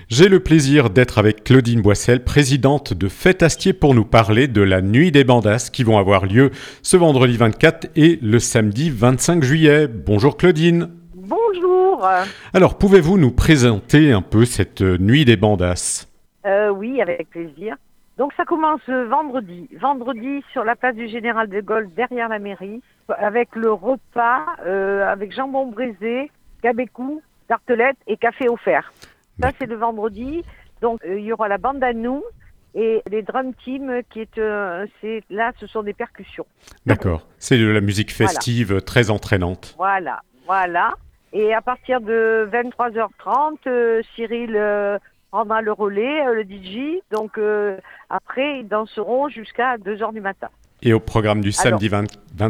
J'ai le plaisir d'être avec Claudine Boissel, présidente de Fête Astier, pour nous parler de la Nuit des Bandasses qui vont avoir lieu ce vendredi 24 et le samedi 25 juillet. Bonjour Claudine. Bonjour. Alors, pouvez-vous nous présenter un peu cette Nuit des Bandasses ? Oui, avec plaisir. Donc ça commence vendredi. Vendredi sur la place du Général de Gaulle, derrière la mairie, avec le repas, avec jambon braisé, gabécou, tartelette et café offert. Ça, c'est le vendredi. Donc, il y aura la bande à nous et les drum team qui là, ce sont des percussions. D'accord. C'est de la musique festive très entraînante. Voilà. Et à partir de 23h30, Cyril prendra le relais, le DJ. Donc, après, ils danseront jusqu'à 2h du matin. Et au programme du samedi 25 ?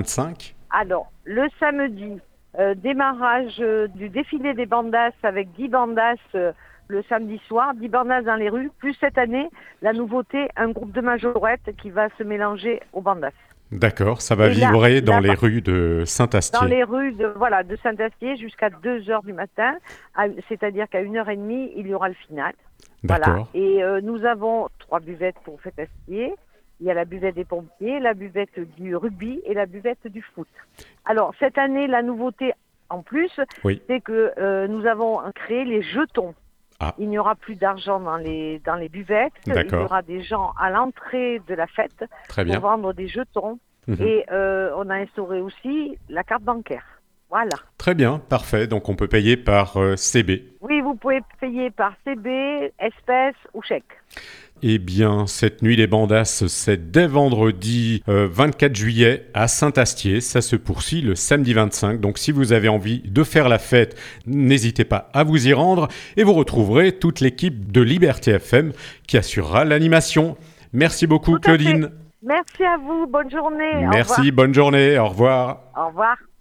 Alors, le samedi, démarrage du défilé des bandasses avec 10 bandasses le samedi soir, 10 bandasses dans les rues, plus cette année, la nouveauté, un groupe de majorettes qui va se mélanger aux bandasses. D'accord, ça va vibrer dans les rues de Saint-Astier. Dans les rues de Saint-Astier jusqu'à 2h du matin, c'est-à-dire qu'à 1h30, il y aura le final. D'accord. Voilà. Et nous avons 3 buvettes pour Fête Astier. Il y a la buvette des pompiers, la buvette du rugby et la buvette du foot. Alors, cette année, la nouveauté en plus, c'est que nous avons créé les jetons. Ah. Il n'y aura plus d'argent dans les buvettes. D'accord. Il y aura des gens à l'entrée de la fête pour vendre des jetons. Et on a instauré aussi la carte bancaire. Voilà. Très bien, parfait. Donc, on peut payer par CB. Oui, vous pouvez payer par CB, espèces ou chèque. Eh bien, cette Nuit des Bandasses, c'est dès vendredi 24 juillet à Saint-Astier. Ça se poursuit le samedi 25. Donc, si vous avez envie de faire la fête, n'hésitez pas à vous y rendre. Et vous retrouverez toute l'équipe de Liberté FM qui assurera l'animation. Merci beaucoup, Claudine. Merci à vous. Bonne journée. Merci, bonne journée. Au revoir. Au revoir.